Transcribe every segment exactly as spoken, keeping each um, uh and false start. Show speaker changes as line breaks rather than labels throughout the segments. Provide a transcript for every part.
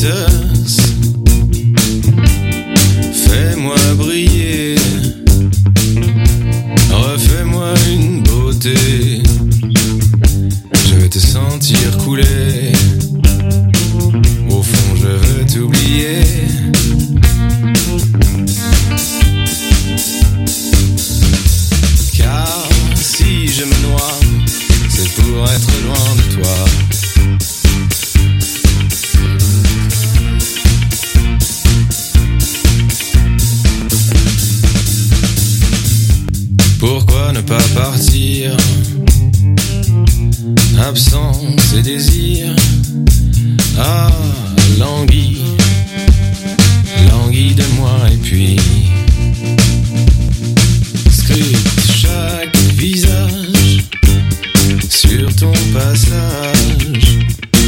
haters, fais-moi briller, refais-moi une beauté, je veux te sentir couler, au fond je veux t'oublier. Car si je me noie, c'est pour être loin de toi. Pourquoi ne pas partir? Absence et désir. Ah, languis, languis de moi et puis script chaque visage sur ton passage.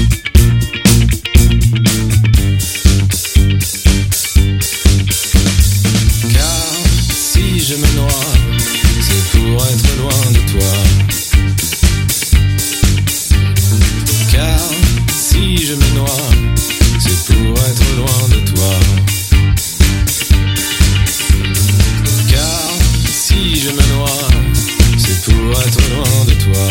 Car si je me noie, c'est pour être loin de toi. Car si je me noie, c'est pour être loin de toi. Car si je me noie, c'est pour être loin de toi.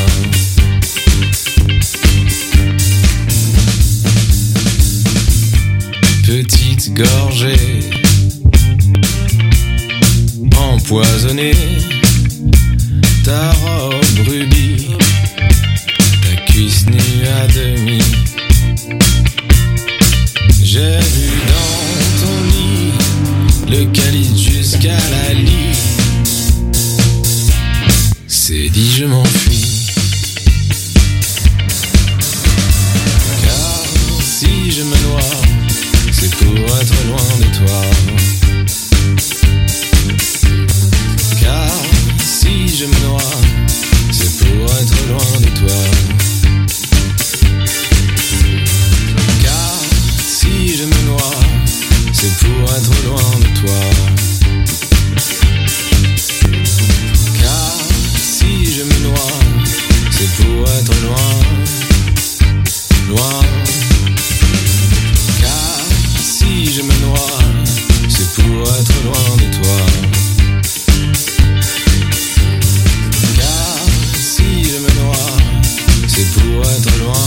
Petite gorgée empoisonnée, ta robe rubis, ta cuisse nue à demi. J'ai vu dans ton lit le calice jusqu'à la lie. C'est dit, je m'enfuis. Car si je me noie, c'est pour être loin de toi. Car si je me noie, c'est pour être loin de toi. Car si je me noie, c'est pour être loin de toi. Car si je me noie, c'est pour être loin, loin. Car si je me noie, c'est pour être loin de toi. Car si je me noie, c'est pour être loin.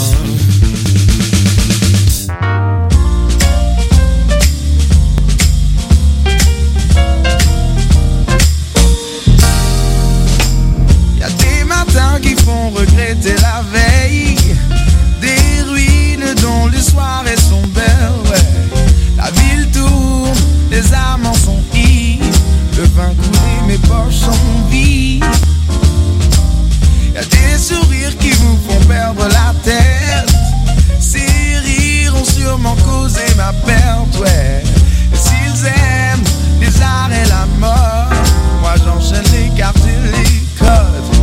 Qui font regretter la veille, des ruines dont les soirées sont belles, ouais. La ville tourne, les amants sont ivres, le vin coulé, mes poches sont vides. Y'a des sourires qui vous font perdre la tête, ces rires ont sûrement causé ma perte, ouais. Et s'ils aiment les arts et la mort, moi j'enchaîne les cartes et les codes.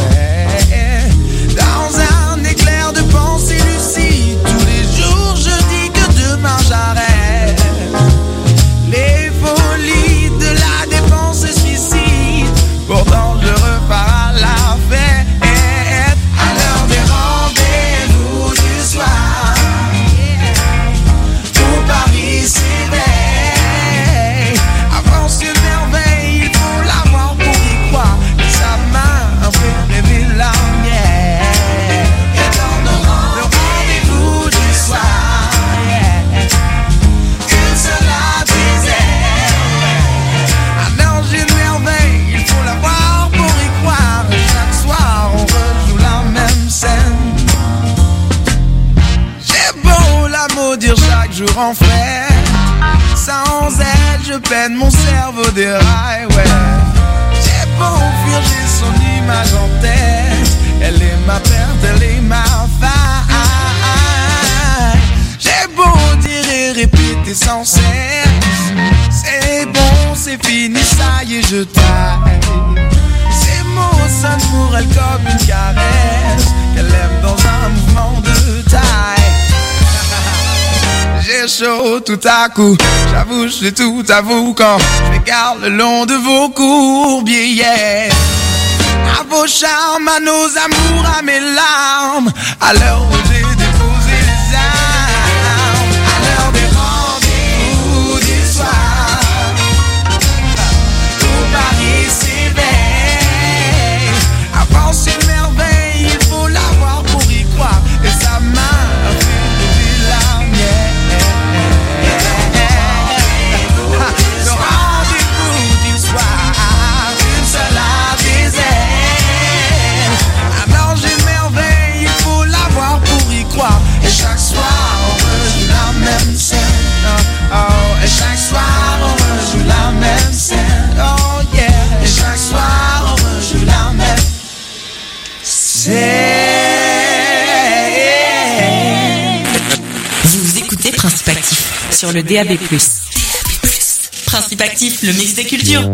Dans un éclair de pensée lucide, tous les jours je dis que demain j'arrête. Les folies de la dépense et suicide, pourtant je repars à la fête. À l'heure des rendez-vous du soir, tout Paris s'éveille. Avance une merveille, il faut l'avoir pour y croire. Et sa main fait rêver la mienne. Et dans le rendez-vous du soir, que cela disait. Alors j'ai une merveille, il faut l'avoir pour y croire. Et chaque soir on rejoue la même scène. J'ai beau la maudire chaque jour en fait, sans elle je peine, mon cerveau déraille, ouais. J'ai beau fuir, j'ai son image en tête, elle est ma perte, elle est ma faille. J'ai beau dire et répéter sans cesse, c'est bon, c'est fini, ça y est, je taille. Ces mots sonnent pour elle comme une caresse, qu'elle aime dans un mouvement de taille. J'ai chaud tout à coup, j'avoue, je tout avoue quand je m'égare le long de vos courbiers, yeah. À vos charmes, à nos amours, à mes larmes, à l'heure où j'ai déposé les armes, à l'heure des
Actif sur le D A B plus. Principe Actif, le mix des cultures.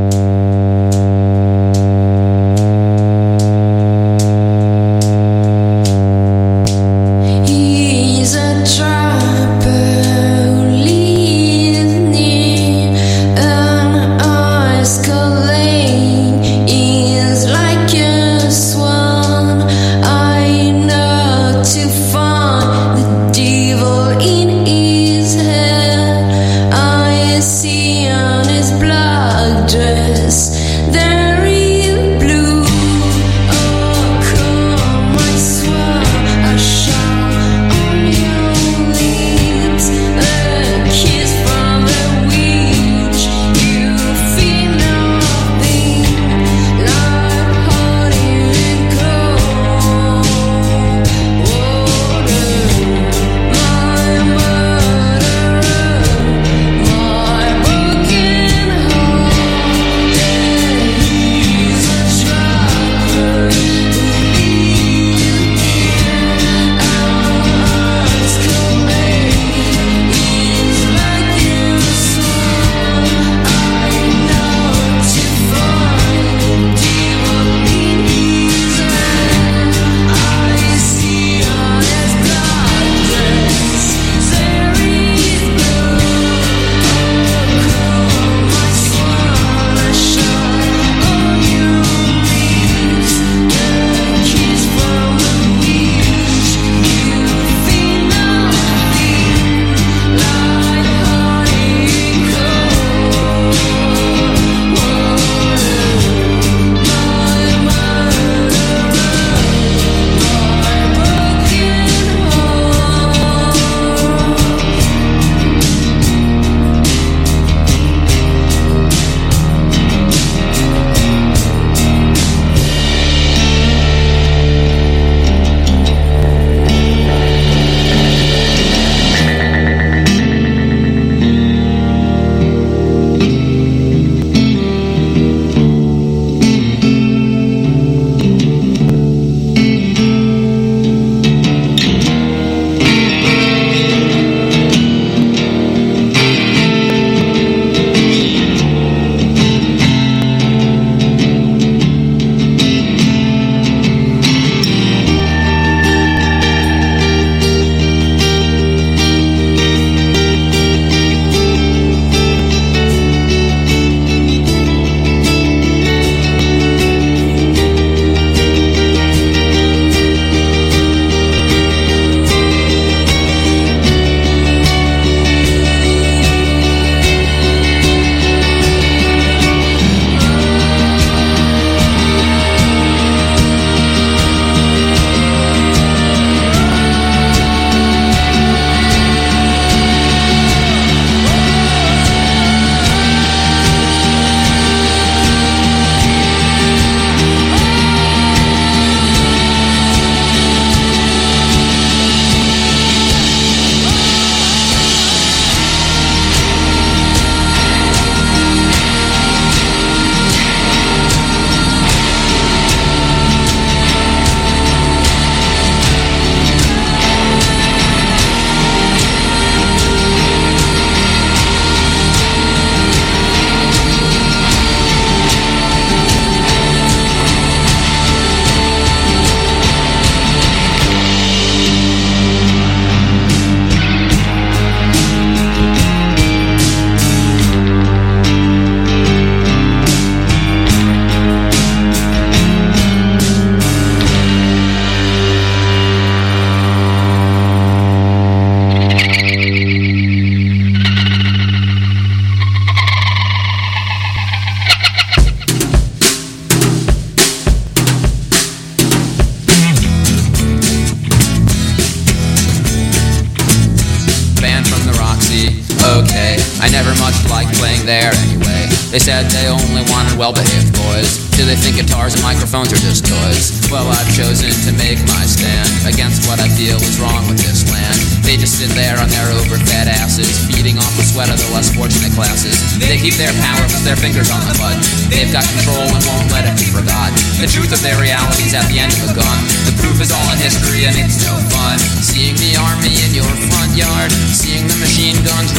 there anyway. They said they only wanted well-behaved boys. Do they think guitars and microphones are just toys? Well, I've chosen to make my stand against what I feel is wrong with this land. They just sit there on their overfed asses, feeding off the sweat of the less fortunate classes. They keep their power with their fingers on the button. They've got control and won't let it be forgotten. The truth of their reality's at the end of a gun. The proof is all in history and it's no fun. Seeing the army in your front yard, seeing the machine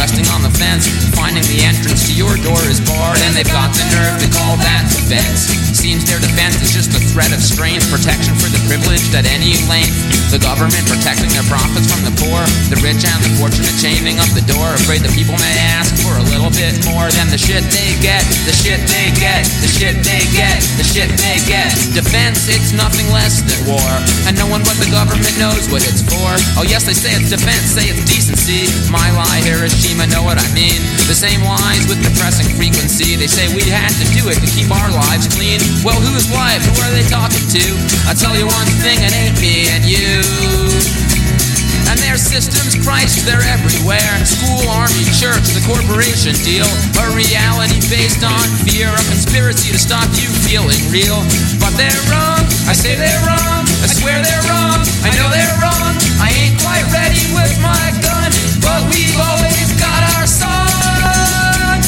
resting on the fence, finding the entrance to your door is barred, and they've got the nerve to call that defense. Seems their defense is just a threat of strange protection for the privileged at any length. The government protecting their profits from the poor, the rich and the fortunate chaining up the door, afraid the people may ask for a little bit more than the shit they get, the shit they get, the shit they get, the shit they get. Defense, it's nothing less than war, and no one but the government knows what it's for. Oh yes, they say it's defense, say it's decency. My lie, Hiroshima, know what I mean. The same lies with depressing frequency. They say we had to do it to keep our lives clean. Well, whose life? Who are they talking to? I tell you one thing, it ain't me and you. And their systems, Christ, they're everywhere. School, army, church, the corporation deal. A reality based on fear, a conspiracy to stop you feeling real. But they're wrong, I say they're wrong, I swear they're wrong, I know they're wrong. I ain't quite ready with my gun, but we've always got our song.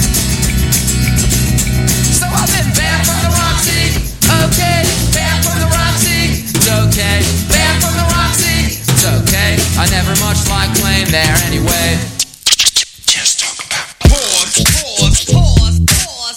So I've been banned from the Roxy, okay, banned from the Roxy, it's okay, banned from the Roxy. It's okay, I never much like playing there anyway.
Just talk about pause, pause,
Pause, pause.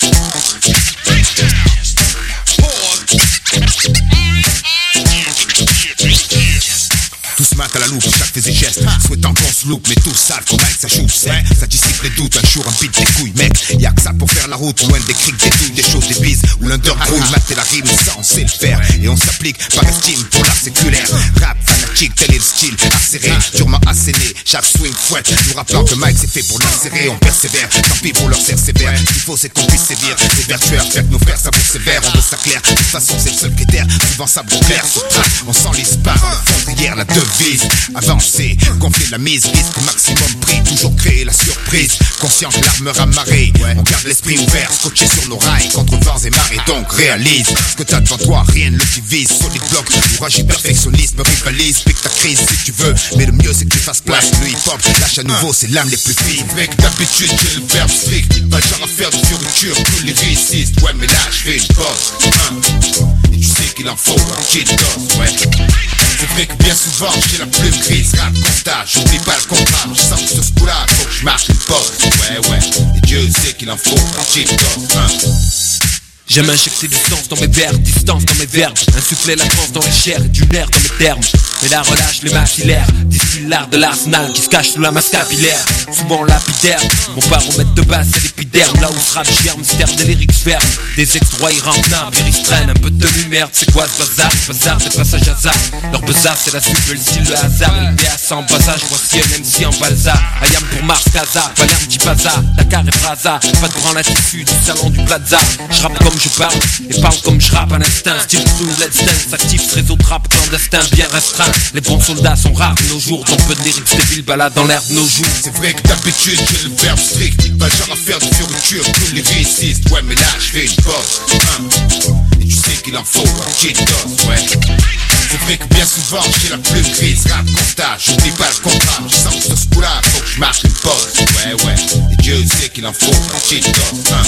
Tous matent à la loupe, chaque fait ses gestes, souhaitant qu'on se loupe, mais tous savent qu'on aille, ça joue, c'est. Ça dissipe les doutes, un jour un beat des couilles, mec. Y'a que ça pour faire la route, loin des criques, des douilles, des choses, des bises, où l'underground mater la rime, ça on sait le faire. Et on s'applique par estime pour l'art séculaire. Rap fanatique, tel est le style, acéré, durement asséné. Chaque swing fouette, nous rappelant que Mike c'est fait pour l'acérer. On persévère, tant pis pour leur serre sévère. Ce qu'il faut c'est qu'on puisse sévir, c'est vertueux, faire que nos frères ça vous sévère. On veut ça clair, de toute façon c'est le seul critère. Souvent ça vous clair, sur track, on s'enlise pas. Fondrière, la devise, avancer, gonfler la mise, risque maximum prix, toujours créer la surprise. Conscient que l'armure amarrée, on garde l'esprit ouvert, scotché sur nos rails, contre vents et marées, donc réalise ce que t'as devant toi, rien ne le divise. Solide bloc, courage et perfectionnisme, rivalise, pique ta crise si tu veux, mais le mieux c'est que tu fasses place. Le hip-hop, lâche à nouveau, c'est l'âme les plus fines. Mec, d'habitude j'ai le verbe strict, pas le genre à faire de fioriture, tous les réussissent, ouais mais là je fais une pause. Et tu sais qu'il en faut un petit dose, ouais. C'est vrai que bien souvent j'ai la plume grise, rap constat, j'oublie pas le contrat. Je sens que ce coup-là, faut que je marque une pause. Ouais ouais, et Dieu sait qu'il en faut un petit dose, hein.
J'aime injecter du sens dans mes vers, distance dans mes verbes, insuffler la transe dans les chairs et du nerf dans mes termes. Mais là relâche les maxillaires, distille l'art de l'arsenal qui se cache sous la masse capillaire. Souvent lapidaire, mon baromètre de base c'est l'épiderme. Là où ce rap germe, mystère des lyrics fermes. Des ex-droits irremplables, ils traînent un peu de tenue merde. C'est quoi ce bazar? Bazar c'est passage hasard. Leur bazar c'est la suite, le style, le hasard. L P A sans passage, voici un M C en balsa. Ayam pour Mars, Casa, Palerme, Tipaza, Dakar et Braza. Pas de branle tissu du salon du Plaza. J'rappe comme je parle, et parle comme je rappe à l'instinct. Style true, let's dance, actif, ce réseau de rap clandestin bien restreint. Les bons soldats sont rares de nos jours, donc peu de lyrics débiles baladent dans l'air de nos jours.
C'est vrai que d'habitude j'ai le verbe strict, pas le genre à faire de fioriture, tous les réussissent, ouais mais là je fais une pause, hein. Et tu sais qu'il en faut un petit dose, ouais. C'est vrai que bien souvent j'ai la plume grise, rap constat, j'oublie pas le contrat. Je sens que ce coup-là, faut que je marque une pause, ouais ouais. Et Dieu sait qu'il en faut un petit dose, hein.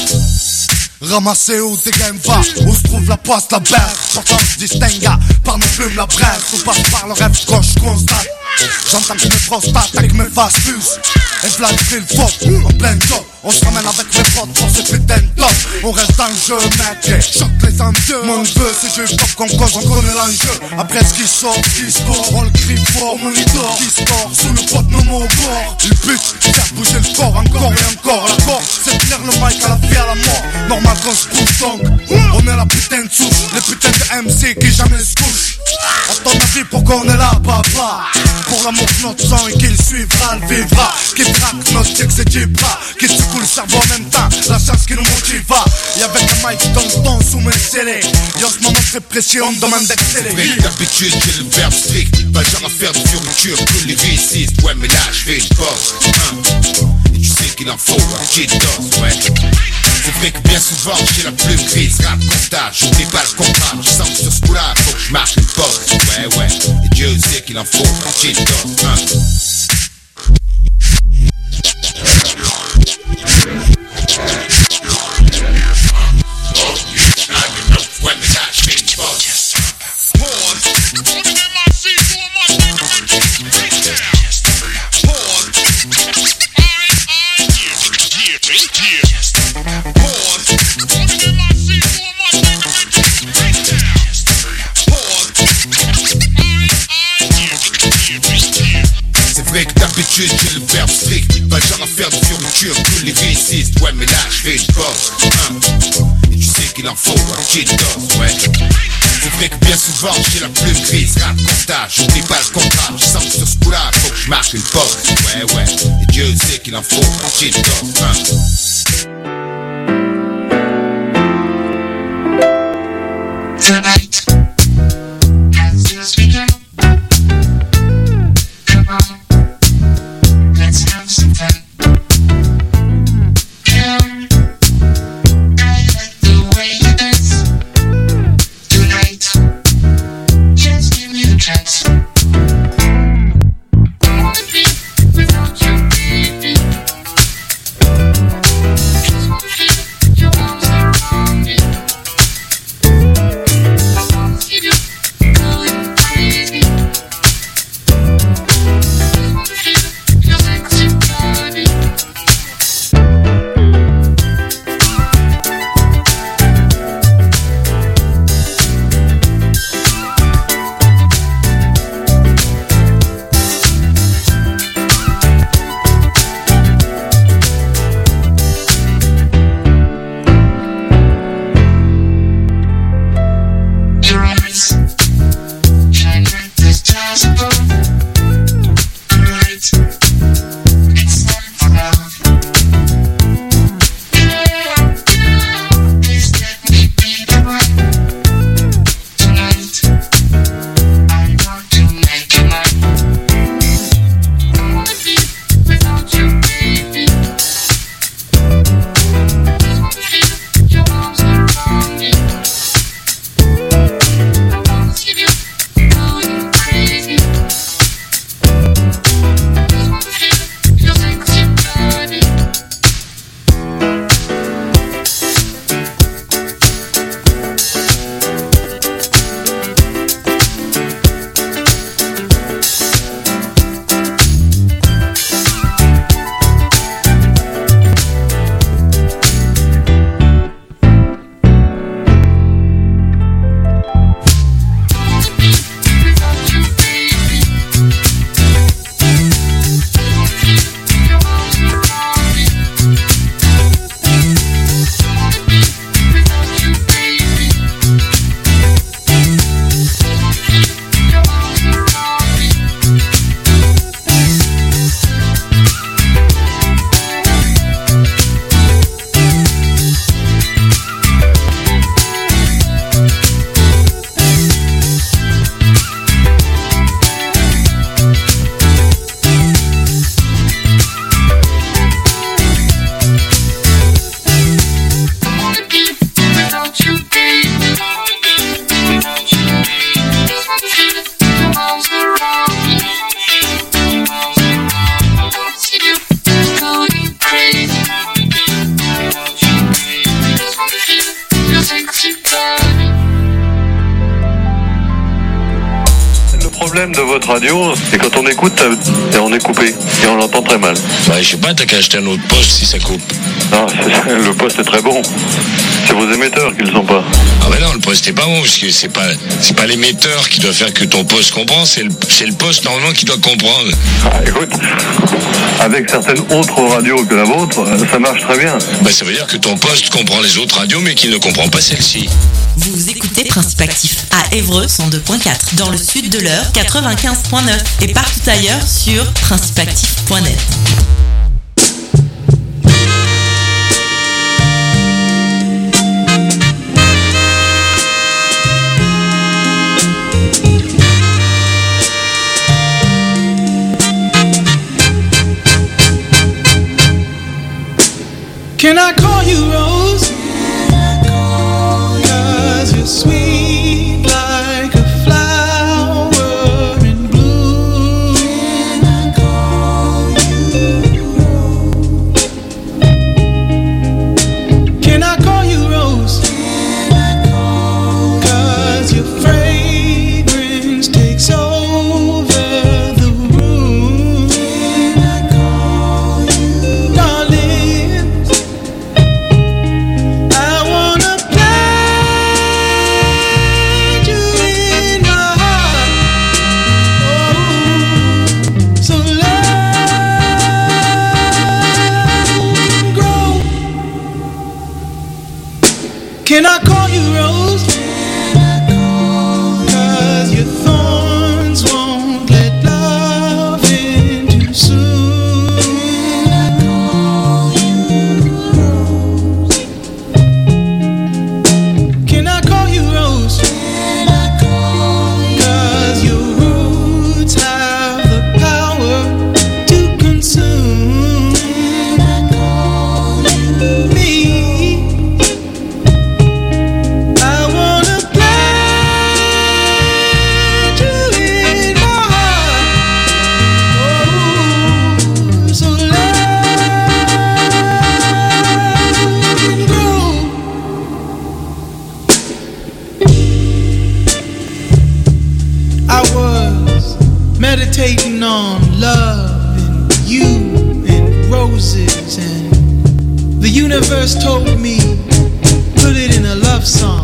Ramassé où tes games va, où se trouve la poisse, la berge. Pourtant je distingue par nos plumes la brève. Tout passe par le rêve quand je constate. J'entends que mes prostates avec mes faces fusent. Et v'là le fil faux, en plein job. On se ramène avec mes potes pour ce putain de top. On reste dans le jeu, mec, choque les envieux. Mon neveu, c'est du pop qu'on cause, on connaît l'enjeu. Après ce qui sort, ce qui sort, on le crie fort, mon idole qui sort, sous le pot, nos mots au bord. Le but, faire bouger le corps, encore et encore. La corde, c'est tenir le mic à la vie, à la mort. Normal qu'on se pousse donc, on est la putain de souche. Les putains de M C qui jamais se couchent. À ton avis, pourquoi on est là, papa? Pour l'amour de notre sang et qu'il suivra, le vivra. Qui traque notre dick, c'est Dibra. Qui secoue le cerveau en même temps, la chance qui nous motiva. Et avec un mic dans le temps sous mes scellés. Et en ce moment très précieux, on me demande d'accélérer.
C'est vrai que d'habitude j'ai le verbe strict, pas le genre à faire de fioriture, tous les réussissent, ouais mais là je fais une pause, hein. Et tu sais qu'il en faut un petit dose, ouais. C'est vrai que bien souvent j'ai la plume grise, rap constat, j'oublie pas le contrat. Je sens que sur ce coup-là, faut que je marque une pause, ouais ouais. Et Dieu sait qu'il en faut un petit dose, hein. C'est vrai que d'habitude j'ai le verbe strict, pas le genre à faire de fioriture que les vécistes. Ouais mais là je fais une pause, hein. Et tu sais qu'il en faut un petit dose, ouais. C'est vrai que bien souvent j'ai la plume grise, rate constat, j'oublie pas le contrat. Je sens que sur ce coup-là faut que je marque une pause, ouais ouais. Et Dieu sait qu'il en faut un petit dose, hein.
Tonight, as this weekend, come on, let's have some fun. Girl, I like the way you dance. Tonight, just give me a chance. I wanna be without you, baby. Just wanna feel your arms around me.
De votre radio, c'est quand on écoute et on est coupé et on l'entend très mal.
Bah, je sais pas, t'as qu'à acheter un autre poste si ça coupe.
Non, le poste est très bon. C'est vos émetteurs qui le sont pas.
Ah bah non, le poste est pas bon parce que c'est pas c'est pas l'émetteur qui doit faire que ton poste comprend, c'est le c'est le poste normalement qui doit comprendre.
Ah, écoute, avec certaines autres radios que la vôtre, ça marche très bien.
Bah ça veut dire que ton poste comprend les autres radios mais qu'il ne comprend pas celle-ci.
Vous écoutez Principe Actif à Évreux cent deux point quatre, dans le sud de l'Eure quatre-vingt-quinze point neuf et partout ailleurs sur principe actif point net.
Can I call you Rose? Cause you're sweet like a flower in bloom. Can I call you Rose? Can I call you Rose? Cause your fragrance takes over the room. Can I call you darling? Can I call you Rose? Can I call you? 'Cause your thorns won't let love in too soon. Can I call you Rose? Can I call you Rose? Can I call you? 'Cause your roots have the power to consume. Can I call you me? Meditating on love and you and roses, and the universe told me put it in a love song.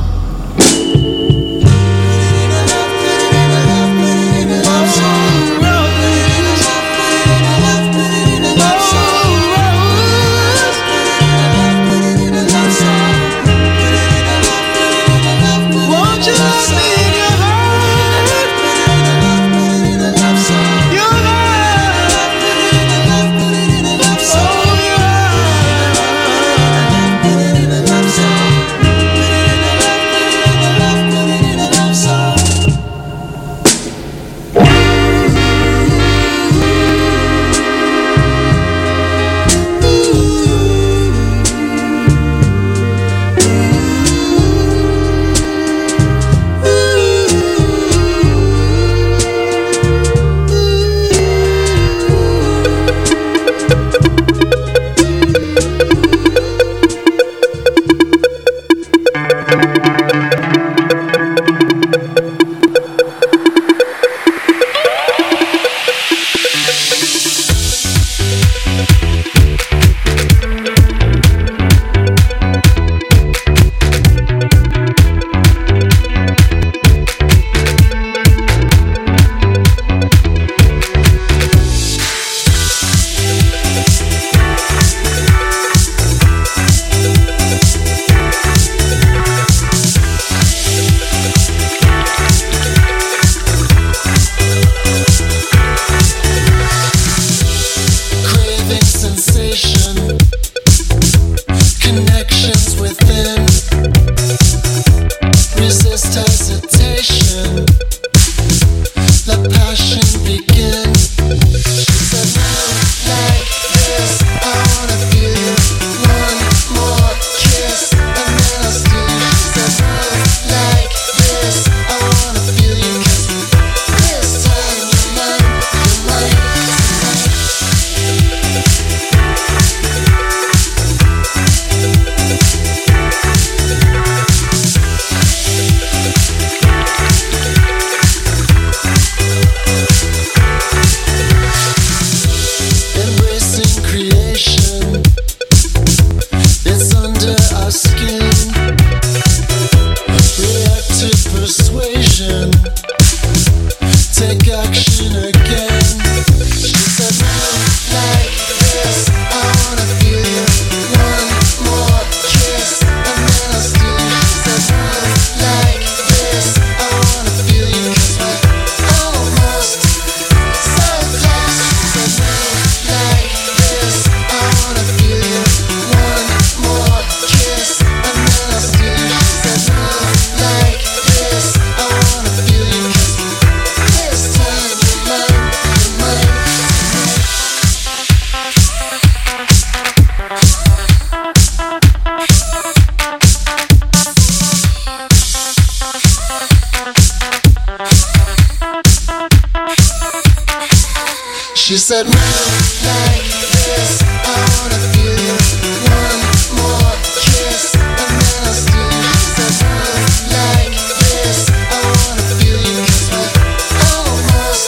She said, "Move like this, I wanna feel you. One more kiss, and then I'll steal you." She said, "Move like this, I wanna feel you." 'Cause we're almost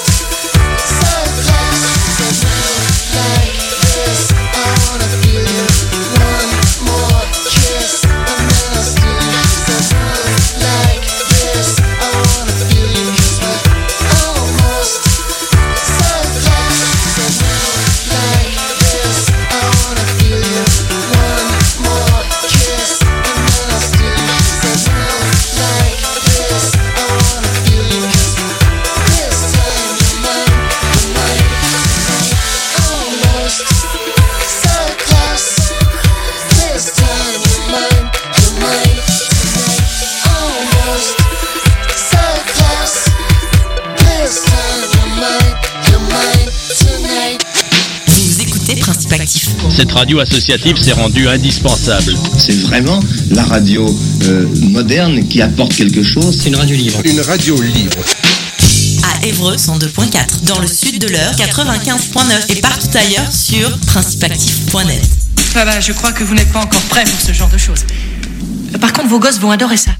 so close. She said, "Move like this, I wanna feel you. One more kiss, and then I'll steal you." She said, "Move like this, I wanna feel you." 'Cause we're almost so close. Like
cette radio associative s'est rendue indispensable.
C'est vraiment la radio euh, moderne qui apporte quelque chose.
C'est une radio libre.
Une radio libre.
À Évreux cent deux point quatre, dans le sud de l'Eure quatre-vingt-quinze point neuf et partout ailleurs sur principeactif point net.
Ah bah, je crois que vous n'êtes pas encore prêts pour ce genre de choses. Par contre, vos gosses vont adorer ça.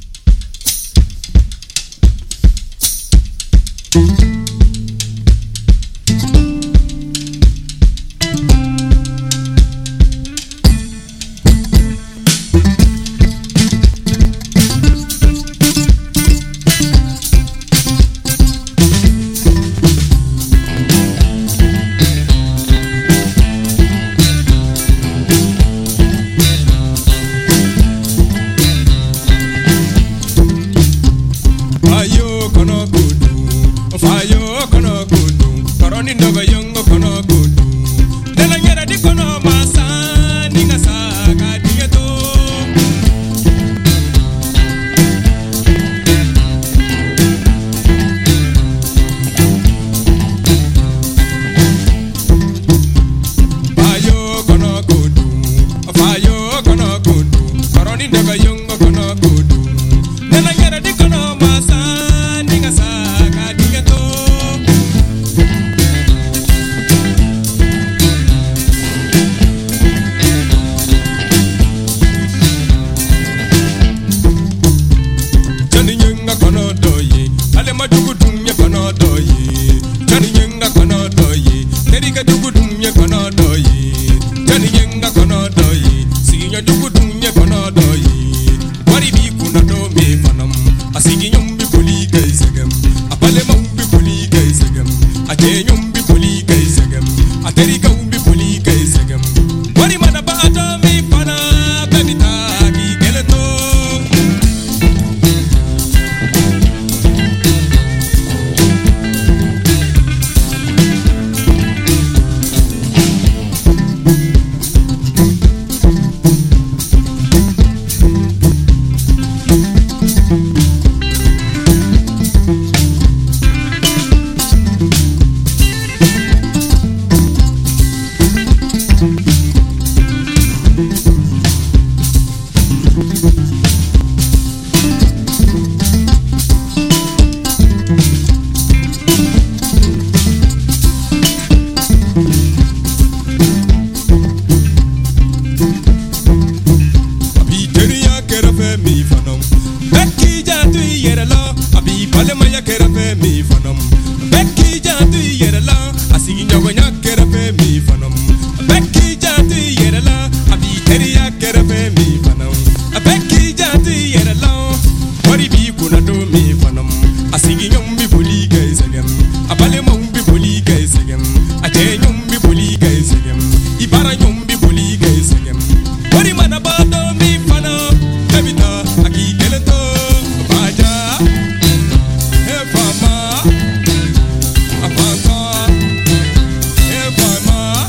Thank you.